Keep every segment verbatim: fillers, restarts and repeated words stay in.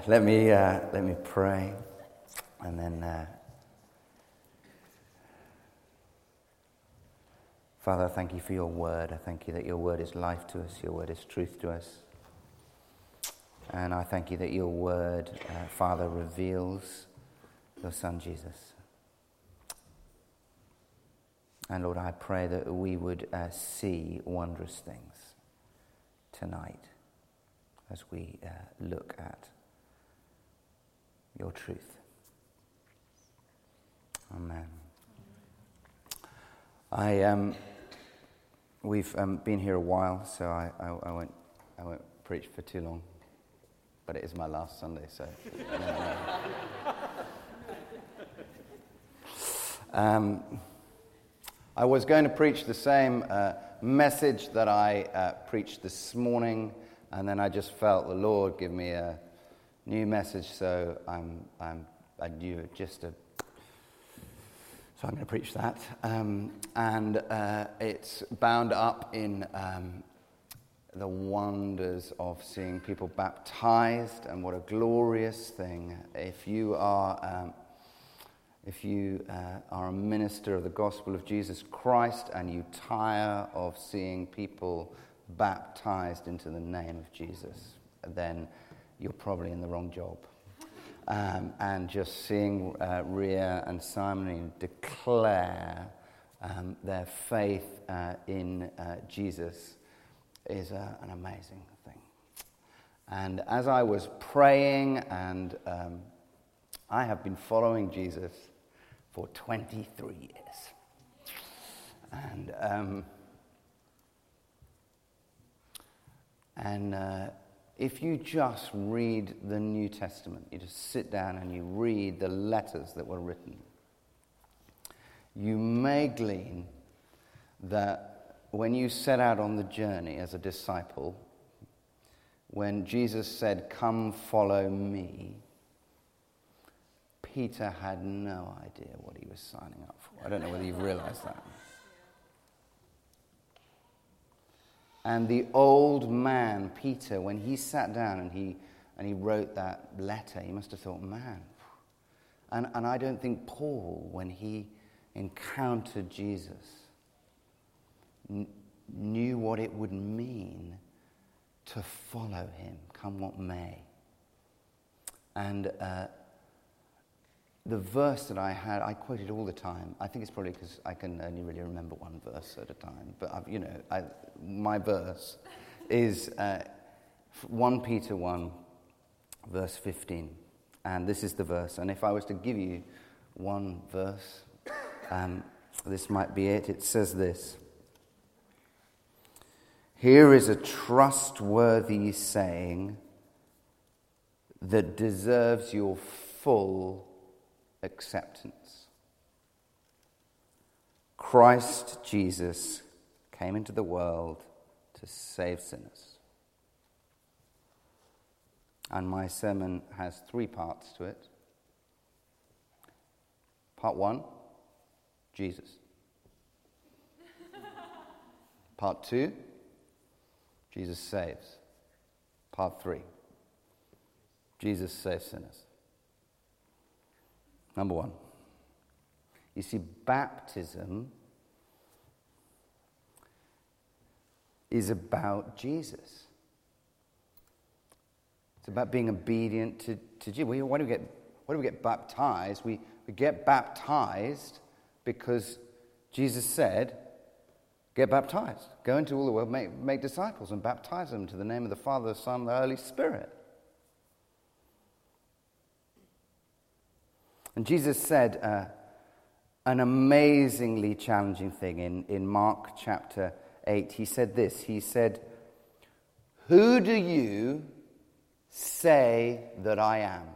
let me uh, let me pray, and then, uh, Father, I thank you for your word. I thank you that your word is life to us, your word is truth to us, and I thank you that your word, uh, Father, reveals your Son Jesus. And Lord, I pray that we would uh, see wondrous things tonight as we uh, look at your truth. Amen. I um, we've um, been here a while, so I, I, I won't I won't preach for too long. But it is my last Sunday, so. No, no. um, I was going to preach the same uh, message that I uh, preached this morning, and then I just felt the Lord give me a new message, so I'm I'm I knew just a. So I'm going to preach that, um, and uh, it's bound up in um, the wonders of seeing people baptized, and what a glorious thing. If you are um, if you uh, are a minister of the gospel of Jesus Christ and you tire of seeing people baptized into the name of Jesus, then you're probably in the wrong job. Um, and just seeing uh, Ria and Simon declare um, their faith uh, in uh, Jesus is uh, an amazing thing. And as I was praying, and um, I have been following Jesus for twenty-three years. And um, and uh, if you just read the New Testament, you just sit down and you read the letters that were written, you may glean that when you set out on the journey as a disciple, when Jesus said, "Come follow me," Peter had no idea what he was signing up for. I don't know whether you've realized that. And the old man, Peter, when he sat down and he and he wrote that letter, he must have thought, man. And, and I don't think Paul, when he encountered Jesus, n- knew what it would mean to follow him, come what may. And uh, the verse that I had, I quoted all the time. I think it's probably because I can only really remember one verse at a time. But, I've, you know, I, my verse is uh, First Peter one, verse fifteen. And this is the verse. And if I was to give you one verse, um, this might be it. It says this: "Here is a trustworthy saying that deserves your full acceptance. Christ Jesus came into the world to save sinners." And my sermon has three parts to it. Part one, Jesus. Part two, Jesus saves. Part three, Jesus saves sinners. Number one, you see, baptism is about Jesus. It's about being obedient to, to Jesus. Why do we get, why do we get baptized? We, we get baptized because Jesus said, get baptized. Go into all the world, make, make disciples and baptize them to the name of the Father, the Son, and the Holy Spirit. And Jesus said uh, an amazingly challenging thing in, in Mark chapter eight. He said this, he said, "Who do you say that I am?"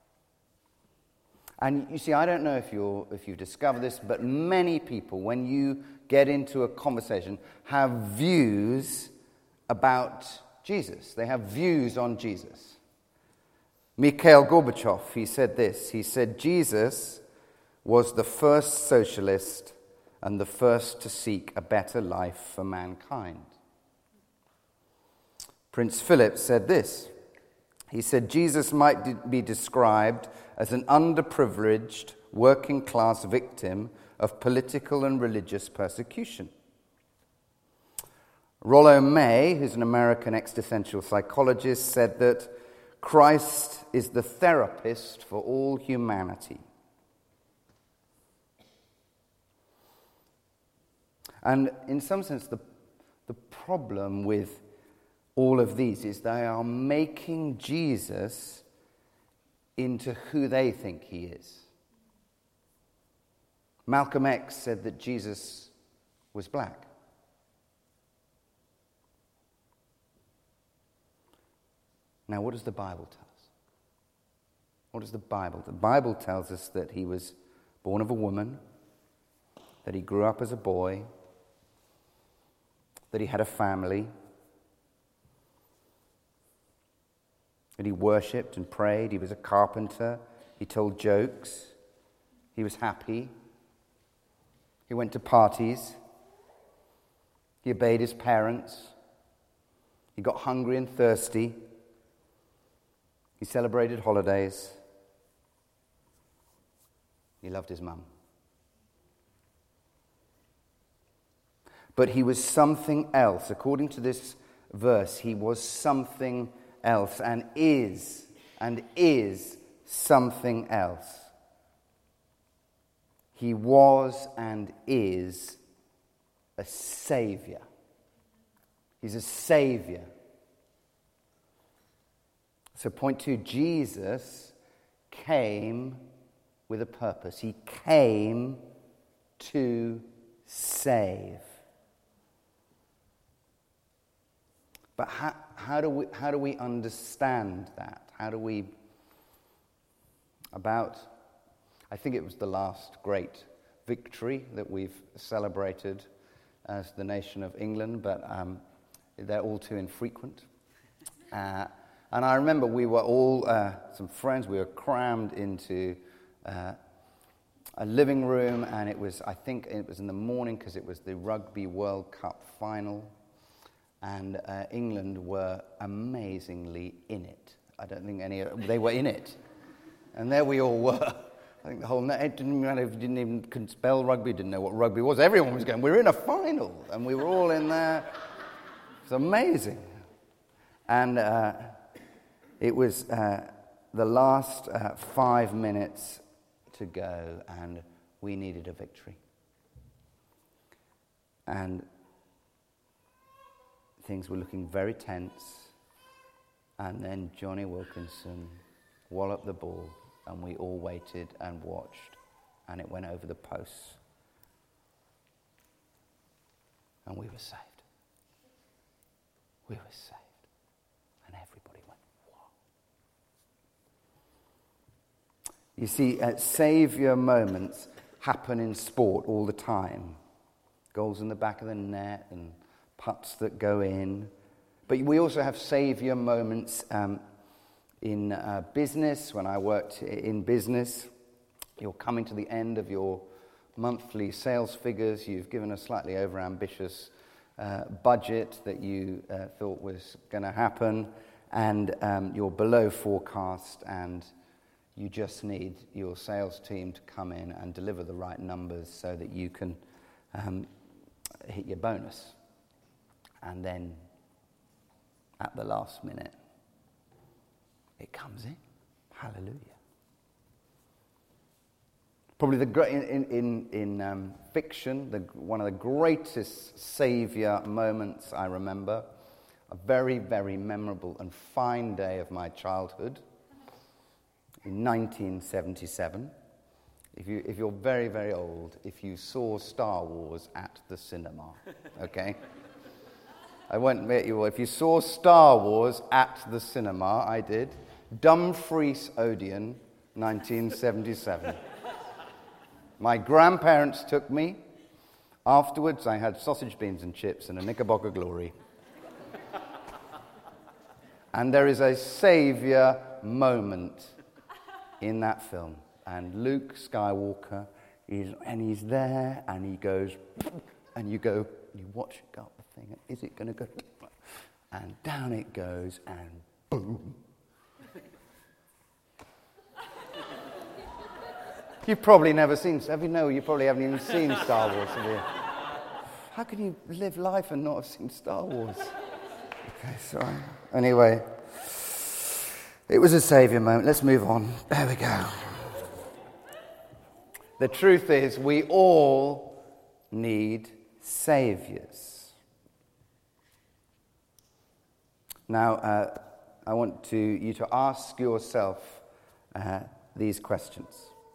And you see, I don't know if you're if you've discovered this, but many people, when you get into a conversation, have views about Jesus. They have views on Jesus. Mikhail Gorbachev, he said this. He said, "Jesus was the first socialist and the first to seek a better life for mankind." Prince Philip said this. He said Jesus might de- be described as an underprivileged working class victim of political and religious persecution. Rollo May, who's an American existential psychologist, said that Christ is the therapist for all humanity. And in some sense, the, the problem with all of these is they are making Jesus into who they think he is. Malcolm X said that Jesus was black. Now, what does the Bible tell us? What does the Bible? The Bible tells us that he was born of a woman, that he grew up as a boy, that he had a family, that he worshipped and prayed. He was a carpenter. He told jokes. He was happy. He went to parties. He obeyed his parents. He got hungry and thirsty. He celebrated holidays. He loved his mum. But he was something else. According to this verse, he was something else and is, and is something else. He was and is a savior. He's a savior. So point two, Jesus came with a purpose. He came to save. But how, how do we how do we understand that? How do we about I think it was the last great victory that we've celebrated as the nation of England, but um, they're all too infrequent. Uh, and I remember we were all, uh, some friends, we were crammed into uh, a living room, and it was, I think it was in the morning because it was the Rugby World Cup final, and uh, England were amazingly in it. I don't think any, they were in it. And there we all were. I think the whole, it didn't matter if you didn't even could spell rugby, didn't know what rugby was. Everyone was going, we're in a final, and we were all in there. It was amazing. And uh, it was uh, the last uh, five minutes to go, and we needed a victory. And things were looking very tense, and then Johnny Wilkinson walloped the ball, and we all waited and watched, and it went over the posts. And we were saved. We were saved. And everybody went, wow. You see, uh, saviour moments happen in sport all the time. Goals in the back of the net and putts that go in. But we also have saviour moments um, in uh, business. When I worked in business, you're coming to the end of your monthly sales figures. You've given a slightly over-ambitious uh, budget that you uh, thought was going to happen, and um, you're below forecast, and you just need your sales team to come in and deliver the right numbers so that you can um, hit your bonus. And then at the last minute, it comes in. Hallelujah. Probably the great in in in um, fiction, the one of the greatest saviour moments I remember, a very very memorable and fine day of my childhood in nineteen seventy-seven. If you if you're very very old, if you saw Star Wars at the cinema, okay. I won't admit you all. If you saw Star Wars at the cinema, I did. Dumfries Odeon, nineteen seventy-seven. My grandparents took me. Afterwards, I had sausage, beans, and chips and a Knickerbocker Glory. And there is a saviour moment in that film. And Luke Skywalker is, and he's there, and he goes, and you go, you watch it go up the thing. Is it going to go? And down it goes, and boom. You've probably never seen, have you? No, you probably haven't even seen Star Wars, have you? How can you live life and not have seen Star Wars? Okay, sorry. Anyway, it was a saviour moment. Let's move on. There we go. The truth is, we all need saviours. Now, uh, I want to, you to ask yourself uh, these questions.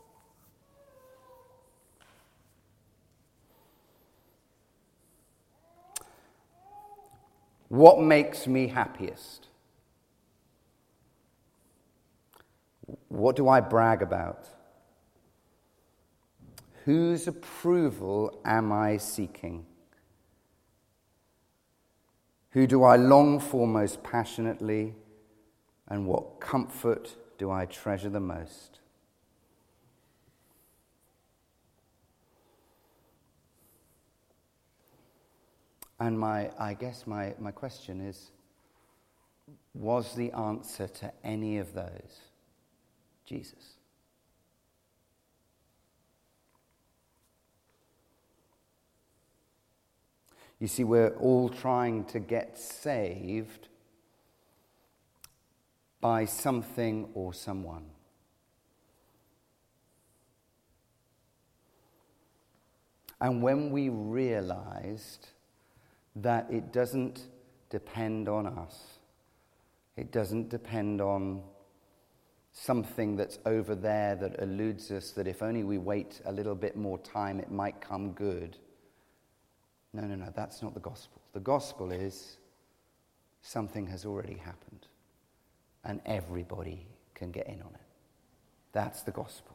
What makes me happiest? What do I brag about? Whose approval am I seeking? Who do I long for most passionately? And what comfort do I treasure the most? And my, I guess my, my question is, was the answer to any of those Jesus? You see, we're all trying to get saved by something or someone. And when we realized that it doesn't depend on us, it doesn't depend on something that's over there that eludes us, that if only we wait a little bit more time, it might come good. No, no, no, that's not the gospel. The gospel is something has already happened, and everybody can get in on it. That's the gospel.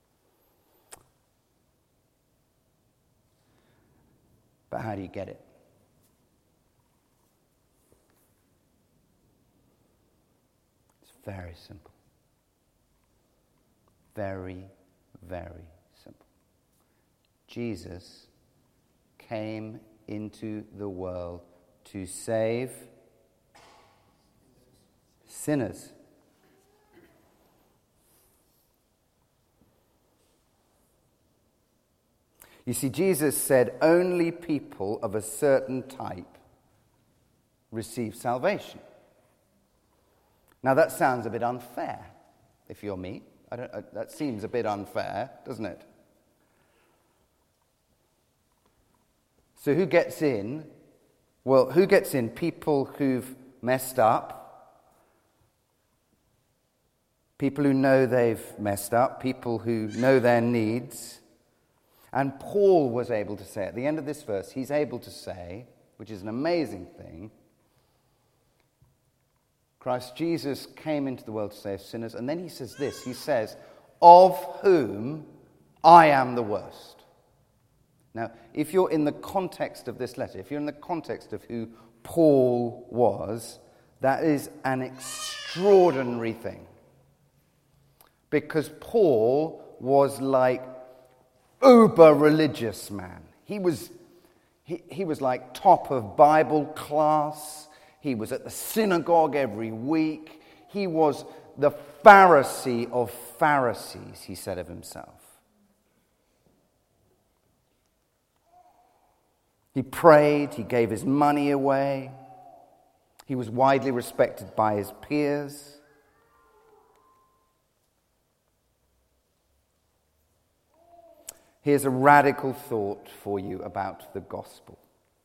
But how do you get it? It's very simple. Very, very simple. Jesus came into the world to save sinners. You see, Jesus said only people of a certain type receive salvation. Now that sounds a bit unfair, if you're me. I don't, uh, that seems a bit unfair, doesn't it? So who gets in? Well, who gets in? People who've messed up. People who know they've messed up. People who know their needs. And Paul was able to say, at the end of this verse, he's able to say, which is an amazing thing, Christ Jesus came into the world to save sinners. And then he says this, he says, of whom I am the worst. Now, if you're in the context of this letter, if you're in the context of who Paul was, that is an extraordinary thing. Because Paul was like uber religious man. He was, he, he was like top of Bible class. He was at the synagogue every week. He was the Pharisee of Pharisees, he said of himself. He prayed, he gave his money away. He was widely respected by his peers. Here's a radical thought for you about the gospel.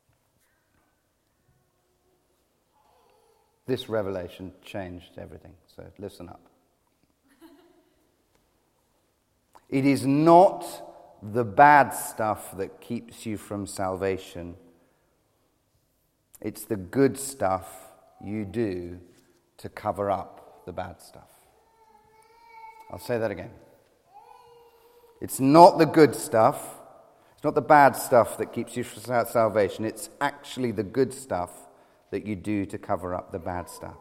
This revelation changed everything, so listen up. It is not the bad stuff that keeps you from salvation. It's the good stuff you do to cover up the bad stuff. I'll say that again. It's not the good stuff. It's not the bad stuff that keeps you from salvation. It's actually the good stuff that you do to cover up the bad stuff.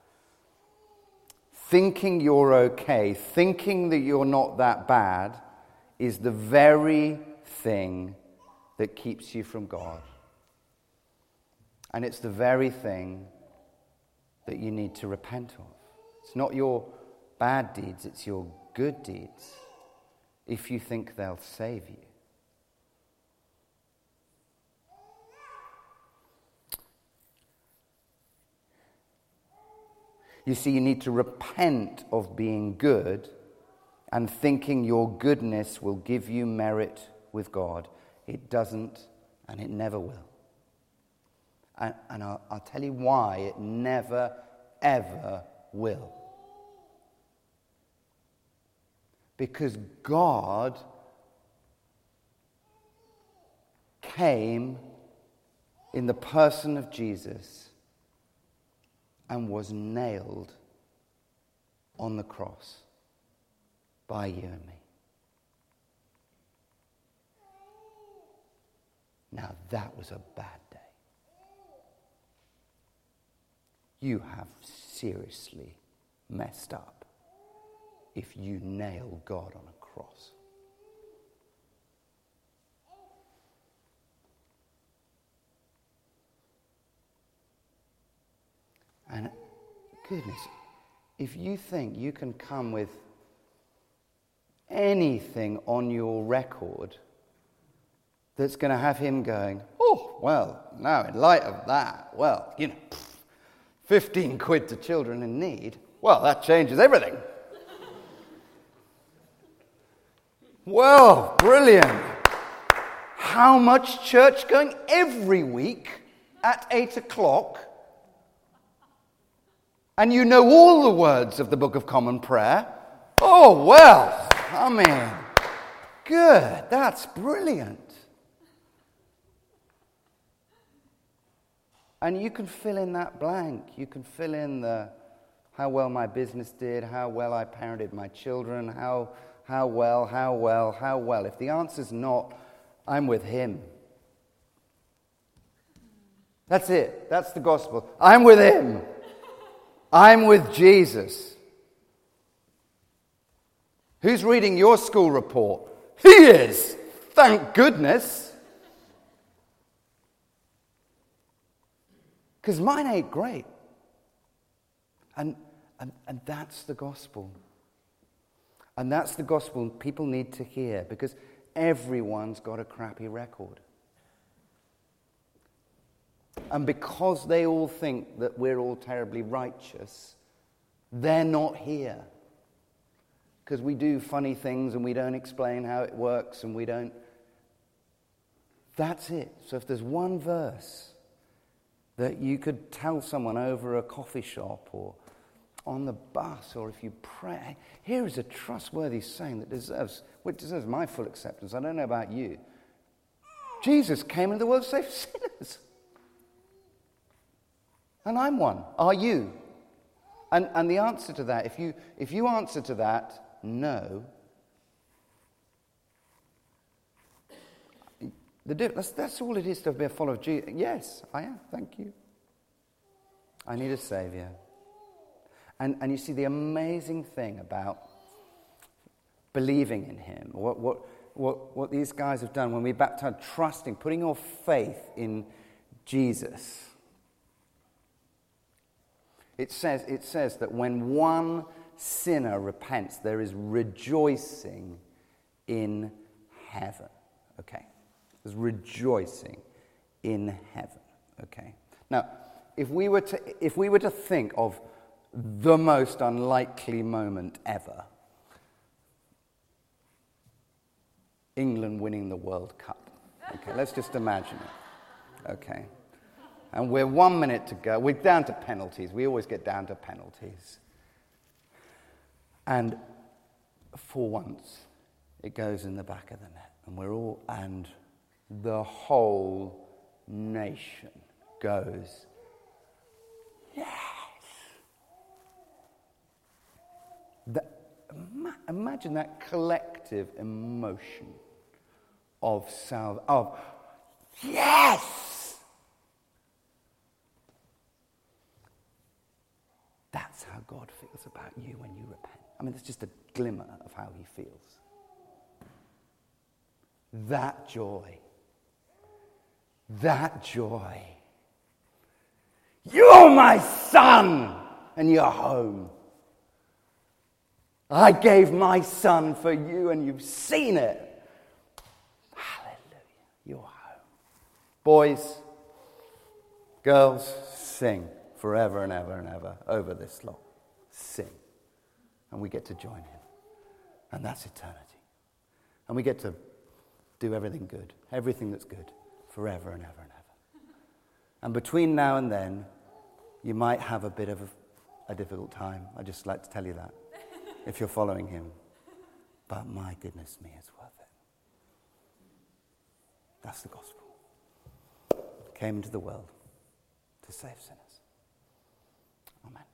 Thinking you're okay, thinking that you're not that bad, is the very thing that keeps you from God. And it's the very thing that you need to repent of. It's not your bad deeds, it's your good deeds if you think they'll save you. You see, you need to repent of being good and thinking your goodness will give you merit with God. It doesn't, and it never will. And, and I'll, I'll tell you why it never, ever will. Because God came in the person of Jesus and was nailed on the cross by you and me. Now that was a bad day. You have seriously messed up if you nail God on a cross. And goodness, if you think you can come with anything on your record that's going to have him going, oh, well, now in light of that, well, you know, fifteen quid to children in need, well, that changes everything. Well, brilliant. How much church going every week at eight o'clock? And you know all the words of the Book of Common Prayer? Oh, well, I mean, good. That's brilliant. And you can fill in that blank. You can fill in the how well my business did, how well I parented my children, how how well, how well, how well. If the answer's not, I'm with him. That's it. That's the gospel. I'm with him. I'm with Jesus. Who's reading your school report? He is. Thank goodness. Because mine ain't great. And, and, and that's the gospel. And that's the gospel people need to hear, because everyone's got a crappy record. And because they all think that we're all terribly righteous, they're not here. Because we do funny things and we don't explain how it works and we don't... That's it. So if there's one verse that you could tell someone over a coffee shop or on the bus, or if you pray, here is a trustworthy saying that deserves, which deserves my full acceptance. I don't know about you. Jesus came into the world to save sinners. And I'm one. Are you? And and the answer to that, if you if you answer to that, no. The, that's, that's all it is to be a follower of Jesus. Yes, I am. Thank you. I need a Savior. And and you see, the amazing thing about believing in him, what what what, what these guys have done when we baptize, trusting, putting your faith in Jesus. It says, it says that when one sinner repents, there is rejoicing in heaven. Okay. There's rejoicing in heaven. Okay. Now, if we were to if we were to think of the most unlikely moment ever, England winning the World Cup. Okay, let's just imagine it. Okay. And we're one minute to go. We're down to penalties. We always get down to penalties. And for once, it goes in the back of the net. And we're all, and the whole nation goes, yes. That, imagine that collective emotion of salve, of yes. That's how God feels about you when you repent. I mean, it's just a glimmer of how he feels. That joy. That joy. You're my son, and you're home. I gave my son for you and you've seen it. Hallelujah. You're home. Boys, girls, sing forever and ever and ever over this lot. Sing. And we get to join him. And that's eternity. And we get to do everything good, everything that's good, forever and ever and ever. And between now and then, you might have a bit of a, a difficult time. I'd just like to tell you that, if you're following him. But my goodness me, it's worth it. That's the gospel. Came into the world to save sinners. Amen.